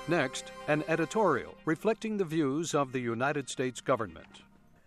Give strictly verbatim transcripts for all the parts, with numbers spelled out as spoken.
Next, an editorial reflecting the views of the United States government.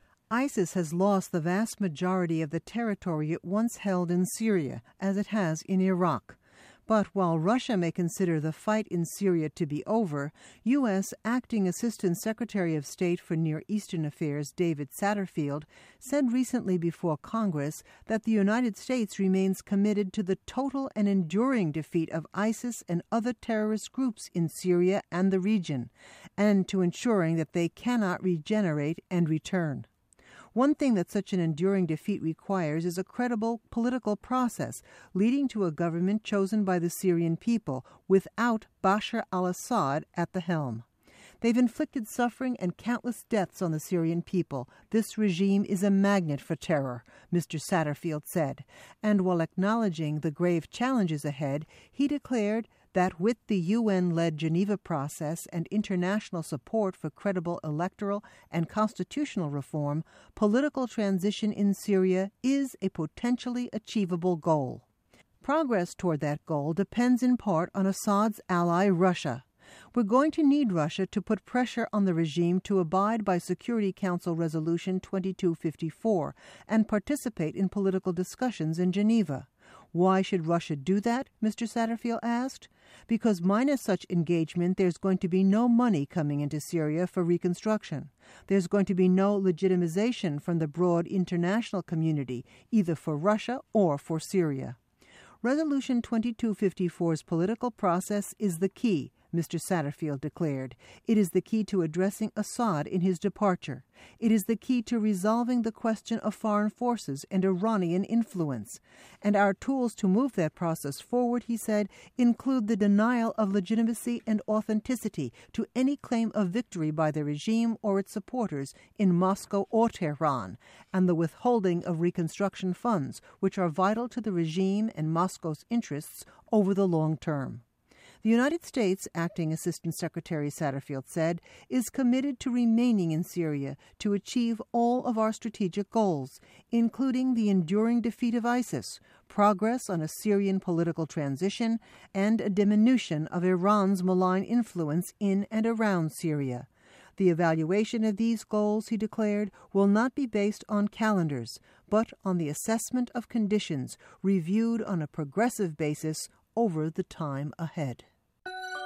ISIS has lost the vast majority of the territory it once held in Syria, as it has in Iraq. But while Russia may consider the fight in Syria to be over, U S. Acting Assistant Secretary of State for Near Eastern Affairs David Satterfield said recently before Congress that the United States remains committed to the total and enduring defeat of ISIS and other terrorist groups in Syria and the region, and to ensuring that they cannot regenerate and return. One thing that such an enduring defeat requires is a credible political process leading to a government chosen by the Syrian people without Bashar al-Assad at the helm. They've inflicted suffering and countless deaths on the Syrian people. This regime is a magnet for terror, Mister Satterfield said. And while acknowledging the grave challenges ahead, he declared that with the U N-led Geneva process and international support for credible electoral and constitutional reform, political transition in Syria is a potentially achievable goal. Progress toward that goal depends in part on Assad's ally, Russia. We're going to need Russia to put pressure on the regime to abide by Security Council Resolution twenty-two fifty-four and participate in political discussions in Geneva. Why should Russia do that? Mister Satterfield asked. Because minus such engagement, there's going to be no money coming into Syria for reconstruction. There's going to be no legitimization from the broad international community, either for Russia or for Syria. Resolution twenty-two fifty-four's political process is the key, Mister Satterfield declared. It is the key to addressing Assad in his departure. It is the key to resolving the question of foreign forces and Iranian influence. And our tools to move that process forward, he said, include the denial of legitimacy and authenticity to any claim of victory by the regime or its supporters in Moscow or Tehran, and the withholding of reconstruction funds, which are vital to the regime and Moscow's interests over the long term. The United States, Acting Assistant Secretary Satterfield said, is committed to remaining in Syria to achieve all of our strategic goals, including the enduring defeat of ISIS, progress on a Syrian political transition, and a diminution of Iran's malign influence in and around Syria. The evaluation of these goals, he declared, will not be based on calendars, but on the assessment of conditions reviewed on a progressive basis over the time ahead.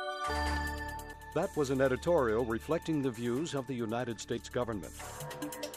That was an editorial reflecting the views of the United States government.